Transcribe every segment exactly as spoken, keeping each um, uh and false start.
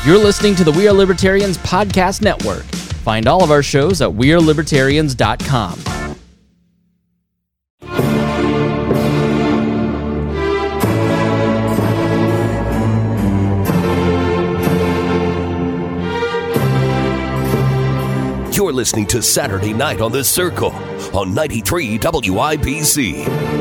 You're listening to the We Are Libertarians Podcast Network. Find all of our shows at we are libertarians dot com. You're listening to Saturday Night on the Circle on ninety-three W I B C.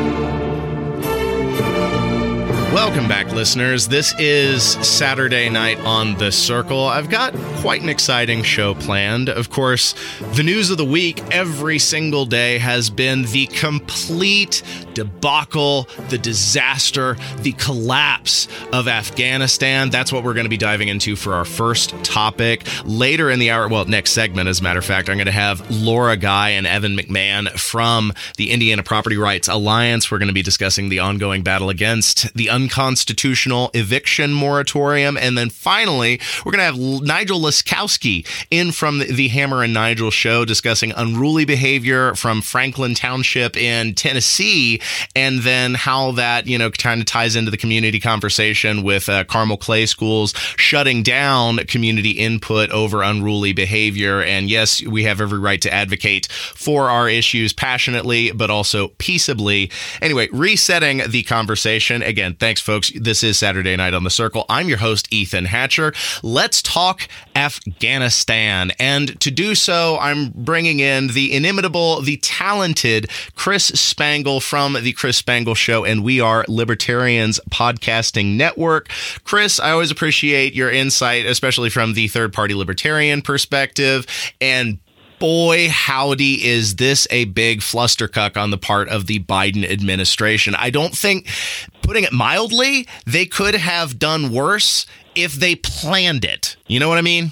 Welcome back, listeners. This is Saturday Night on the Circle. I've got quite an exciting show planned. Of course, the news of the week every single day has been the complete debacle, the disaster, the collapse of Afghanistan. That's what we're going to be diving into for our first topic. Later in the hour, well, next segment, as a matter of fact, I'm going to have Laura Guy and Evan McMahon from the Indiana Property Rights Alliance. We're going to be discussing the ongoing battle against the unconstitutional eviction moratorium. And then finally, we're going to have Nigel Laskowski in from the, the Hammer and Nigel show discussing unruly behavior from Franklin Township in Tennessee, and then how that, you know, kind of ties into the community conversation with uh, Carmel Clay Schools shutting down community input over unruly behavior. And yes, we have every right to advocate for our issues passionately, but also peaceably. Anyway, resetting the conversation. Again, thanks, folks. This is Saturday Night on the Circle. I'm your host, Ethan Hatcher. Let's talk Afghanistan. And to do so, I'm bringing in the inimitable, the talented Chris Spangle from the Chris Spangle Show and We Are Libertarians Podcasting Network. Chris, I always appreciate your insight, especially from the third-party libertarian perspective. And boy, howdy, is this a big flustercuck on the part of the Biden administration. I don't think, putting it mildly, they could have done worse if they planned it. You know what I mean?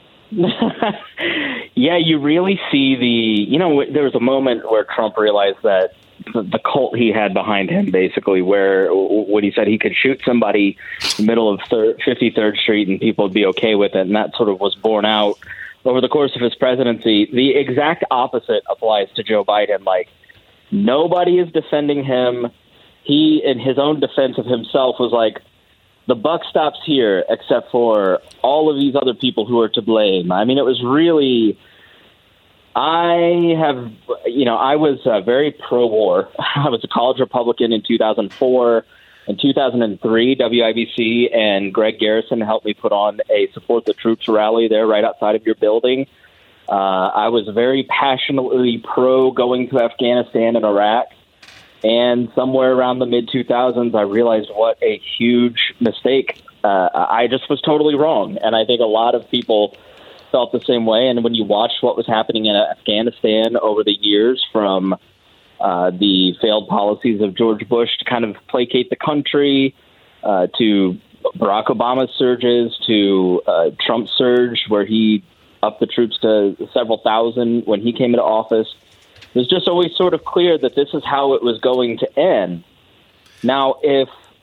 Yeah, you really see the, you know, there was a moment where Trump realized that the, the cult he had behind him, basically, where when he said he could shoot somebody in the middle of fifty-third Street and people would be okay with it, and that sort of was borne out over the course of his presidency. The exact opposite applies to Joe Biden. Like, nobody is defending him. He, in his own defense of himself, was like, the buck stops here, except for all of these other people who are to blame. I mean, it was really, I have, you know, I was uh, very pro-war. I was a college Republican in two thousand four. In two thousand three, W I B C and Greg Garrison helped me put on a Support the Troops rally there right outside of your building. Uh, I was very passionately pro going to Afghanistan and Iraq. And somewhere around the mid two thousands, I realized what a huge mistake. Uh, I just was totally wrong. And I think a lot of people felt the same way. And when you watch what was happening in Afghanistan over the years, from Uh, the failed policies of George Bush to kind of placate the country, uh, to Barack Obama's surges, to uh, Trump's surge, where he upped the troops to several thousand when he came into office. It was just always sort of clear that this is how it was going to end. Now, if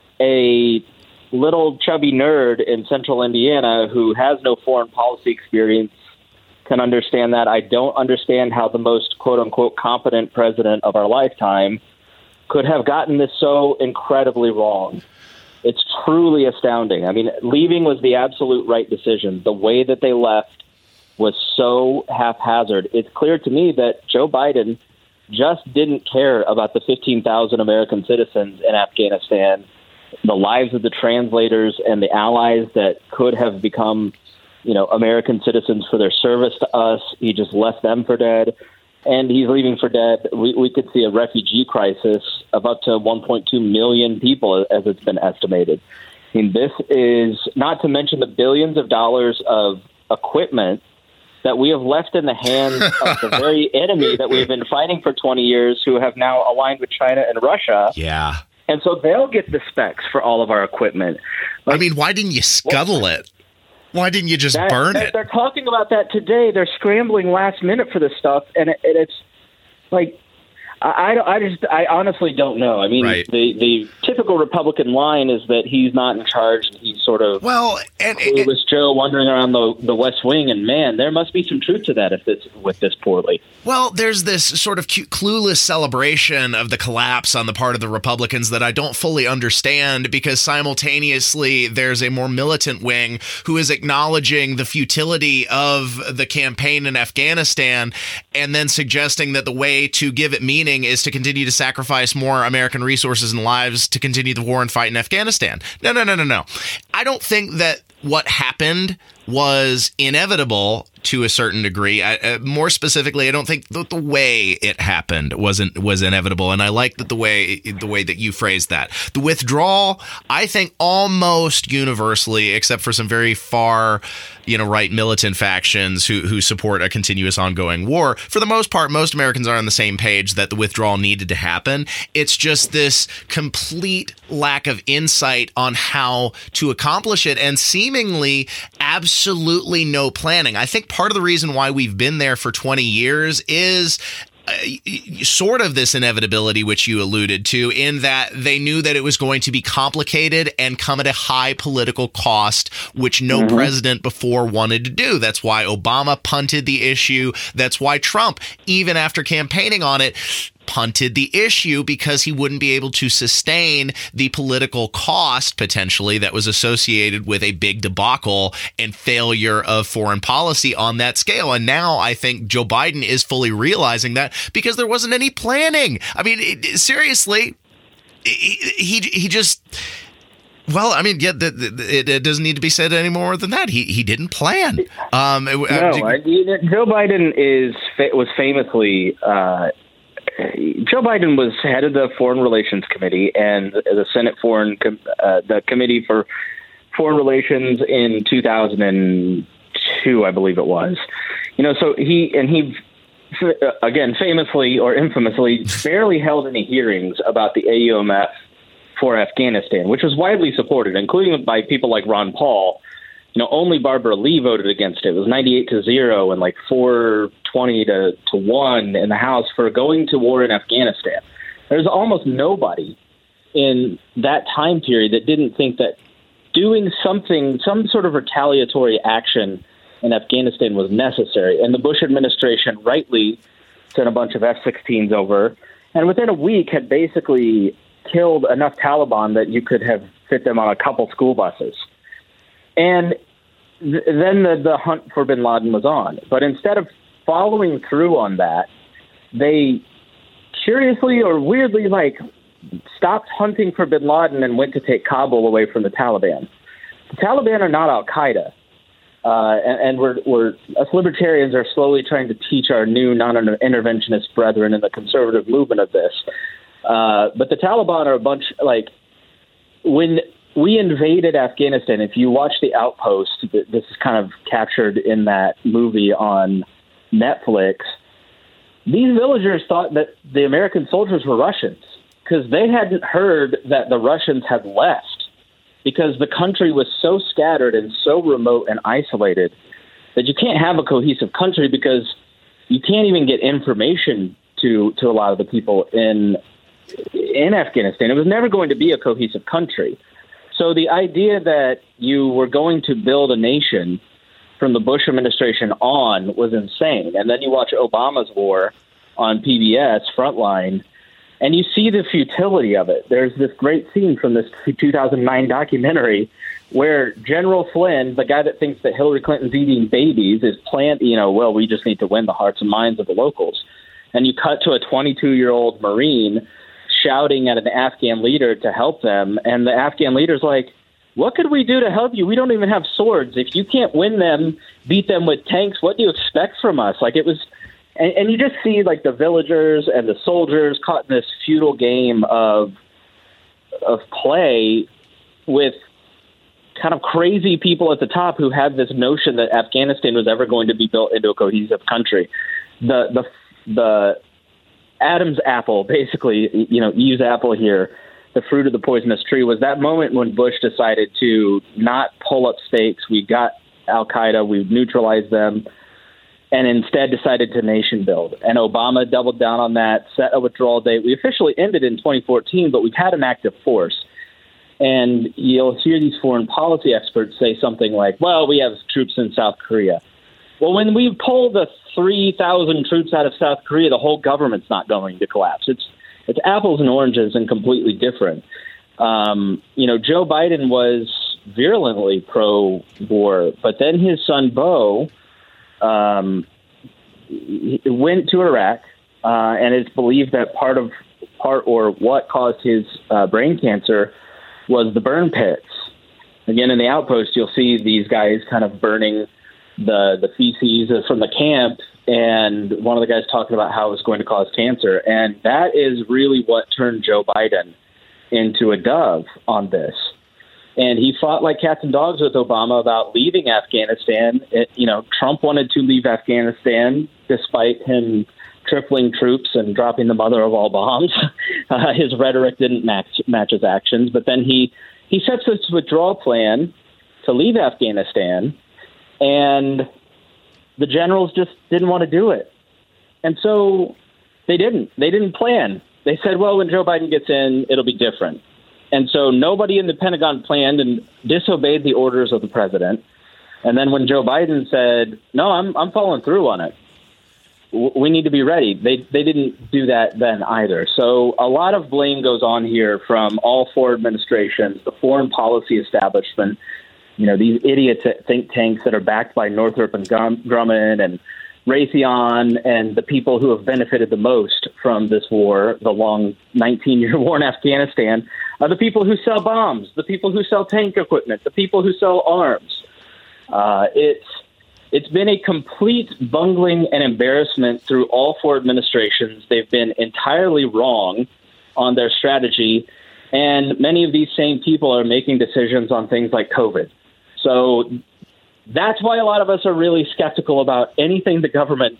a little chubby nerd in central Indiana who has no foreign policy experience can understand that, I don't understand how the most quote-unquote competent president of our lifetime could have gotten this so incredibly wrong. It's truly astounding. I mean, leaving was the absolute right decision. The way that they left was so haphazard. It's clear to me that Joe Biden just didn't care about the fifteen thousand American citizens in Afghanistan, the lives of the translators and the allies that could have become, you know, American citizens for their service to us. He just left them for dead, and he's leaving for dead. We, we could see a refugee crisis of up to one point two million people, as it's been estimated. I mean, this is not to mention the billions of dollars of equipment that we have left in the hands of the very enemy that we've been fighting for twenty years, who have now aligned with China and Russia. Yeah. And so they'll get the specs for all of our equipment. Like, I mean, why didn't you scuttle well, it? Why didn't you just that, burn that, it? They're talking about that today. They're scrambling last minute for this stuff. And, it, and it's like, I, I, I just, I honestly don't know. I mean, right. the, the typical Republican line is that he's not in charge. And he's sort of well, and it was Joe wandering around the the West Wing, and man, there must be some truth to that if this with this poorly. Well, there's this sort of cute, clueless celebration of the collapse on the part of the Republicans that I don't fully understand, because simultaneously there's a more militant wing who is acknowledging the futility of the campaign in Afghanistan and then suggesting that the way to give it meaning is to continue to sacrifice more American resources and lives to continue the war and fight in Afghanistan. No, no, no, no, no. I don't think that what happened was inevitable to a certain degree. I, uh, more specifically, I don't think the, the way it happened wasn't was inevitable, and I like that the way the way that you phrased that. The withdrawal, I think, almost universally, except for some very far, you know, right militant factions who who support a continuous ongoing war. For the most part, most Americans are on the same page that the withdrawal needed to happen. It's just this complete lack of insight on how to accomplish it, and seemingly absolutely no planning. I think part of the reason why we've been there for twenty years is Uh, sort of this inevitability, which you alluded to, in that they knew that it was going to be complicated and come at a high political cost, which no mm-hmm. president before wanted to do. That's why Obama punted the issue. That's why Trump, even after campaigning on it, punted the issue, because he wouldn't be able to sustain the political cost potentially that was associated with a big debacle and failure of foreign policy on that scale. And now I think Joe Biden is fully realizing that, because there wasn't any planning. I mean, it, seriously, he, he he just. Well, I mean, yeah, the, the, it, it doesn't need to be said any more than that. He he didn't plan. Um, no, I, Joe Biden is was famously. Uh, Joe Biden was head of the Foreign Relations Committee and the Senate Foreign uh, the Committee for Foreign Relations in two thousand two, I believe it was. You know, so he and he again famously or infamously barely held any hearings about the A U M F for Afghanistan, which was widely supported, including by people like Ron Paul. You know, only Barbara Lee voted against it. It was ninety-eight to zero and like four twenty to, to one in the House for going to war in Afghanistan. There's almost nobody in that time period that didn't think that doing something, some sort of retaliatory action in Afghanistan was necessary. And the Bush administration rightly sent a bunch of F sixteens over, and within a week had basically killed enough Taliban that you could have fit them on a couple school buses. And th- then the, the hunt for bin Laden was on. But instead of following through on that, they curiously or weirdly like stopped hunting for bin Laden and went to take Kabul away from the Taliban. The Taliban are not Al-Qaeda. Uh, and, and we're, we're, us libertarians are slowly trying to teach our new non-interventionist brethren in the conservative movement of this. Uh, but the Taliban are a bunch, like, when we invaded Afghanistan, if you watch The Outpost, this is kind of captured in that movie on Netflix, these villagers thought that the American soldiers were Russians because they hadn't heard that the Russians had left, because the country was so scattered and so remote and isolated that you can't have a cohesive country, because you can't even get information to, to a lot of the people in in Afghanistan. It was never going to be a cohesive country. So the idea that you were going to build a nation from the Bush administration on was insane. And then you watch Obama's war on P B S, Frontline, and you see the futility of it. There's this great scene from this two thousand nine documentary where General Flynn, the guy that thinks that Hillary Clinton's eating babies, is planned, you know, well, we just need to win the hearts and minds of the locals. And you cut to a twenty-two-year-old Marine shouting at an Afghan leader to help them. And the Afghan leader's like, what could we do to help you? We don't even have swords. If you can't win them, beat them with tanks, what do you expect from us? Like, it was, and, and you just see like the villagers and the soldiers caught in this feudal game of, of play with kind of crazy people at the top who had this notion that Afghanistan was ever going to be built into a cohesive country. The, the, the, Adam's apple, basically, you know, Eve's apple here, the fruit of the poisonous tree, was that moment when Bush decided to not pull up stakes. We got Al-Qaeda, we've neutralized them, and instead decided to nation build. And Obama doubled down on that, set a withdrawal date. We officially ended in twenty fourteen, but we've had an active force. And you'll hear these foreign policy experts say something like, well, we have troops in South Korea. Well, when we pull the three thousand troops out of South Korea, the whole government's not going to collapse. It's it's apples and oranges and completely different. Um, you know, Joe Biden was virulently pro-war, but then his son, Beau, um, went to Iraq, uh, and it's believed that part of part or what caused his uh, brain cancer was the burn pits. Again, in the Outpost, you'll see these guys kind of burning the the feces from the camp, and one of the guys talking about how it was going to cause cancer. And that is really what turned Joe Biden into a dove on this. And he fought like cats and dogs with Obama about leaving Afghanistan. It, you know, Trump wanted to leave Afghanistan despite him tripling troops and dropping the mother of all bombs. Uh, his rhetoric didn't match, match his actions. But then he, he sets this withdrawal plan to leave Afghanistan, and the generals just didn't want to do it. And so they didn't. They didn't plan. They said, well, when Joe Biden gets in, it'll be different. And so nobody in the Pentagon planned and disobeyed the orders of the president. And then when Joe Biden said, no, I'm I'm following through on it, we need to be ready, they they didn't do that then either. So a lot of blame goes on here from all four administrations, the foreign policy establishment, you know, these idiot think tanks that are backed by Northrop and Grumman and Raytheon, and the people who have benefited the most from this war, the long nineteen-year war in Afghanistan, are the people who sell bombs, the people who sell tank equipment, the people who sell arms. Uh, it's it's been a complete bungling and embarrassment through all four administrations. They've been entirely wrong on their strategy, and many of these same people are making decisions on things like COVID. So that's why a lot of us are really skeptical about anything the government,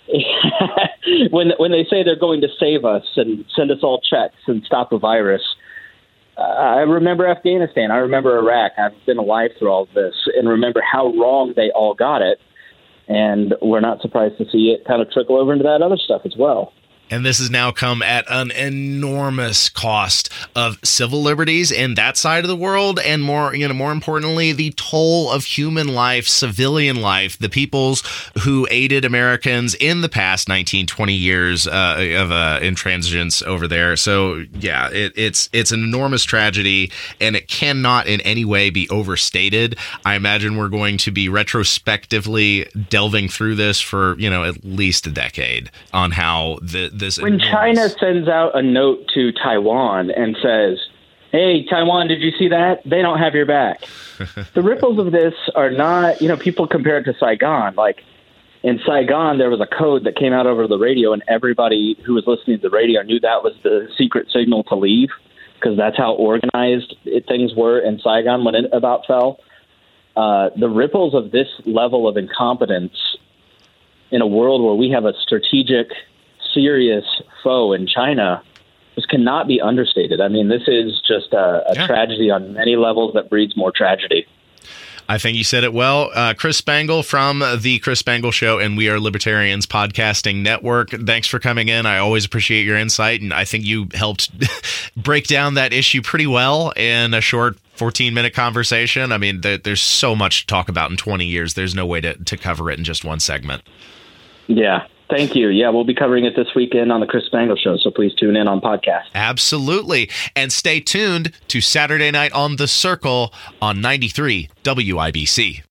when when they say they're going to save us and send us all checks and stop a virus. Uh, I remember Afghanistan. I remember Iraq. I've been alive through all of this and remember how wrong they all got it. And we're not surprised to see it kind of trickle over into that other stuff as well. And this has now come at an enormous cost of civil liberties in that side of the world, and more, you know, more importantly, the toll of human life, civilian life, the peoples who aided Americans in the past nineteen, twenty years uh, of uh, intransigence over there. So, yeah, it, it's it's an enormous tragedy, and it cannot in any way be overstated. I imagine we're going to be retrospectively delving through this for, you know, at least a decade on how the This when enormous... China sends out a note to Taiwan and says, hey, Taiwan, did you see that? They don't have your back. The ripples of this are not, you know, people compare it to Saigon. Like in Saigon, there was a code that came out over the radio, and everybody who was listening to the radio knew that was the secret signal to leave, because that's how organized it, things were in Saigon when it about fell. Uh, the ripples of this level of incompetence in a world where we have a strategic, serious foe in China, this cannot be understated. I mean, this is just a, a yeah. tragedy on many levels that breeds more tragedy. I think you said it well. Uh, Chris Spangle from the Chris Spangle Show and We Are Libertarians Podcasting Network. Thanks for coming in. I always appreciate your insight, and I think you helped break down that issue pretty well in a short fourteen-minute conversation. I mean, there, there's so much to talk about in twenty years. There's no way to, to cover it in just one segment. Yeah. Thank you. Yeah, we'll be covering it this weekend on the Chris Spangle Show, so please tune in on podcast. Absolutely. And stay tuned to Saturday Night on The Circle on ninety-three W I B C.